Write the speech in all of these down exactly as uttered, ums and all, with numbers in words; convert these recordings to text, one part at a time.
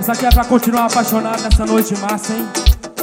Essa aqui é pra continuar apaixonado nessa noite massa, hein?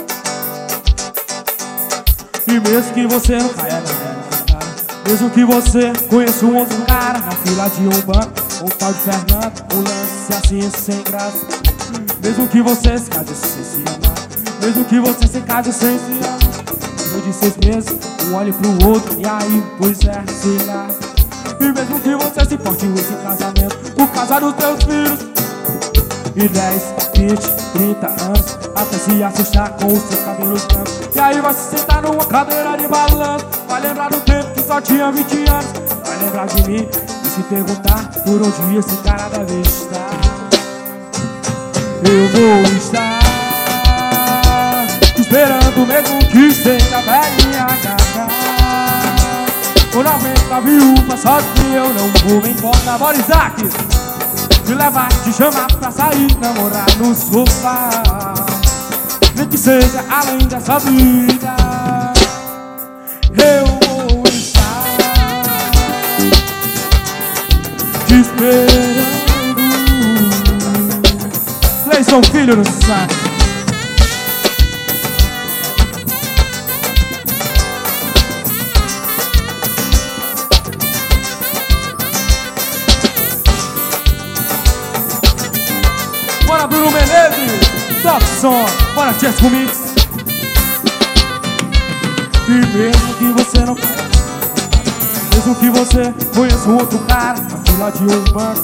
E mesmo que você não caia na minha cara, mesmo que você conheça um outro cara na fila de um banco, um tal de Fernando, um lance assim sem graça. Mesmo que você se case sem se amar, mesmo que você se case sem se amar, depois de seis meses, um olhe pro outro e aí, pois é, se lá. E mesmo que você se porte esse casamento por causa dos teus filhos, e dez, vinte, trinta anos, até se assustar com os seus cabelos brancos. E aí vai se sentar numa cadeira de balanço, vai lembrar do tempo que só tinha vinte anos, vai lembrar de mim e se perguntar por onde esse cara deve estar. Eu vou estar esperando mesmo que seja velhinha gaga, ou noventa viúva sozinha, eu não vou me importar. Bora, Isaac! Te levar, te chamar pra sair, namorar no sofá, nem que seja além dessa vida. Eu vou estar te esperando. Cleison Filho no saco. Bora, Bruno Menezes, Top Som, bora, Chesco Mix. E mesmo que você não caia, mesmo que você conheça um outro cara na fila de um banco,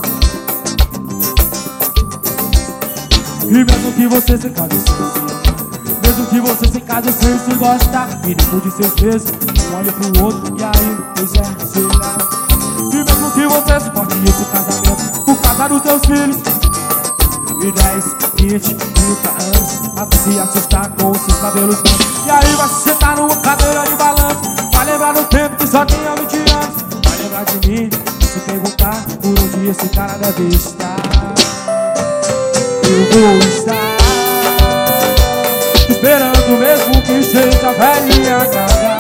e mesmo que você se case sem se amar, mesmo que você se case sem se gostar, e depois de seis meses, um olha pro outro e aí, pois é, sei lá. E mesmo que você suporte esse casamento por causa dos seus filhos, e dez, vinte, trinta anos, até se assustar com os seus cabelos brancos. E aí vai se sentar numa cadeira de balanço, vai lembrar do tempo que só tinha vinte anos, vai lembrar de mim e se perguntar por onde esse cara deve estar. Eu vou estar esperando mesmo que seja velhinha gaga,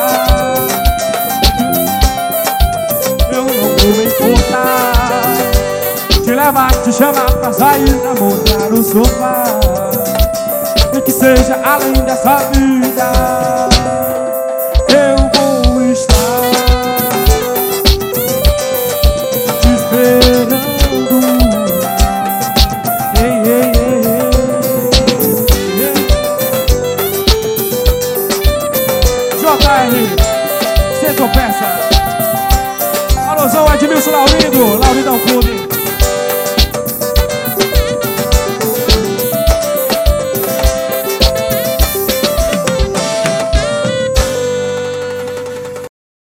eu não vou me importar. Te levar, te chamar pra sair, namorar no sofá, e que seja além dessa vida. Eu vou estar te esperando. Ei, ei, ei, ei. J R, Centro Peça. Alôzão, Edmilson Laurindo, Lauridão Clube.